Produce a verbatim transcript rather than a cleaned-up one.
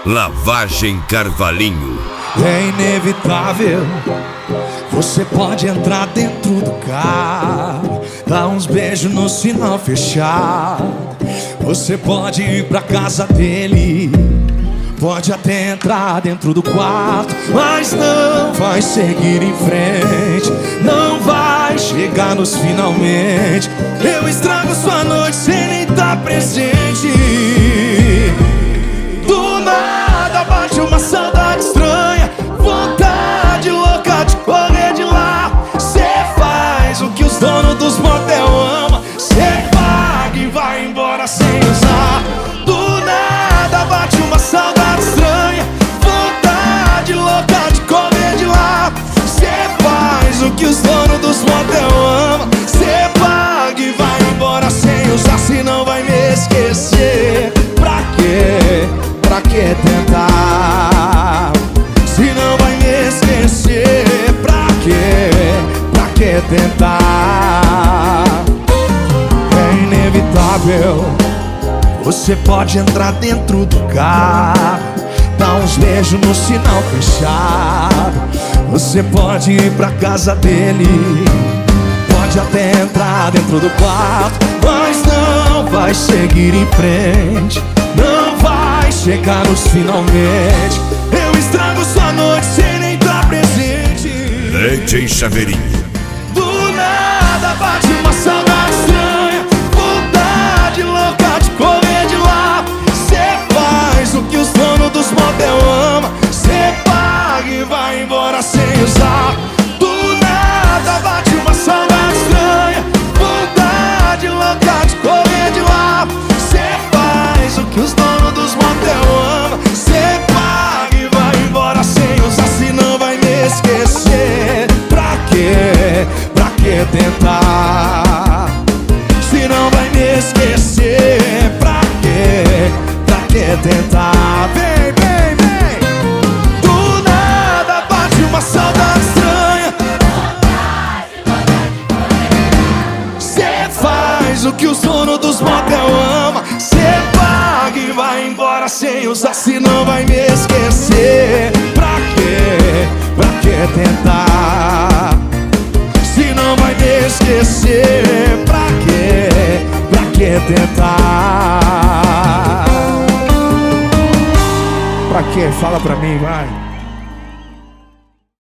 Lavagem Carvalhinho. É inevitável, você pode entrar dentro do carro, dar uns beijos no sinal fechado. Você pode ir pra casa dele, pode até entrar dentro do quarto, mas não vai seguir em frente, não vai chegar nos finalmente. Eu estrago sua noite sem nem estar presente. Do nada bate uma saudade estranha, vontade louca de correr de lá. Cê faz o que os donos dos motel amam, cê paga e vai embora sem usar. Do nada bate uma saudade estranha, vontade louca de correr de lá. Cê faz o que os donos dos motel amam, cê paga e vai embora sem usar. Se não vai me esquecer, pra quê? Pra que tentar? Se não vai me esquecer, pra quê? Pra que tentar? É inevitável, você pode entrar dentro do carro, dar uns beijos no sinal fechado. Você pode ir pra casa dele, pode até entrar dentro do quarto, mas não vai seguir em frente, não vai chegar nos finalmente. Eu estrago sua noite sem nem estar presente. D J Chaveirinho. Do nada bate uma saudade estranha, vontade louca de correr de lá. Cê faz o que os donos dos motel amam, cê paga e vai embora sem usar. Do nada bate uma saudade estranha, vontade louca de correr de lá. Cê faz o que os donos dos motel amam, cê paga e vai embora sem usar. Se não vai me esquecer, pra quê? Pra que tentar? Se não vai me esquecer, pra quê? Pra que tentar? Vem, vem, vem! Do nada bate uma saudade estranha, cê faz o que os donos dos motel amam, cê paga e vai embora sem usar. Se não vai me esquecer, pra quê? Pra que tentar? Se não vai me esquecer, pra quê? Pra que tentar? Pra quê? Fala pra mim, vai.